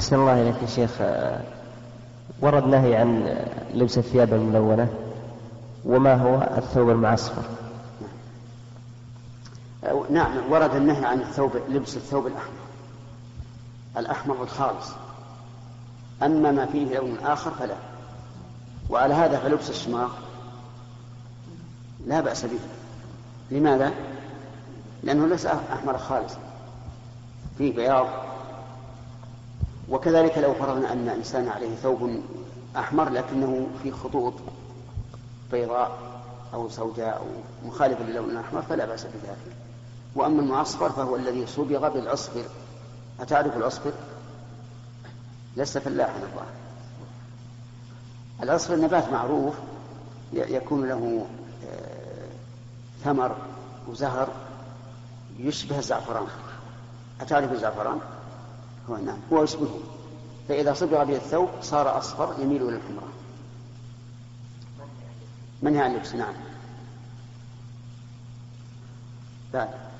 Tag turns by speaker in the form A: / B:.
A: أحسن الله إليك يا شيخ. ورد نهي عن لبس الثياب الملونة، وما هو الثوب المعصفر؟
B: نعم، ورد النهي عن لبس الثوب الأحمر الخالص، أما ما فيه لون آخر فلا. وعلى هذا فلبس الشماغ لا بأس به. لماذا؟ لأنه ليس أحمر خالص، فيه بياض. وكذلك لو فرضنا أن إنسان عليه ثوب أحمر لكنه فيه خطوط بيضاء أو سوداء أو مخالفة للون الأحمر فلا بأس بذلك. وأما المعصفر فهو الذي صبغ بالعصفر. أتعرف العصفر؟ لست فلاحا الظاهر. العصفر نبات معروف يكون له ثمر وزهر يشبه الزعفران. أتعرف الزعفران؟ نعم، هو يشبهه. فإذا صبغ به الثوب صار أصفر يميل إلى الحمراء. منهي عن اللبس. نعم. بعد